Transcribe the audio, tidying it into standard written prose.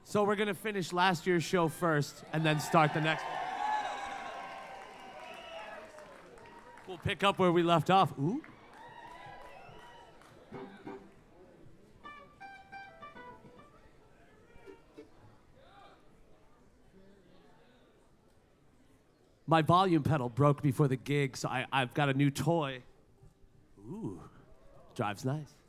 So we're gonna finish last year's show first and then start the next. We'll pick up where we left off. Ooh. My volume pedal broke before the gig, so I've got a new toy. Ooh, drives nice.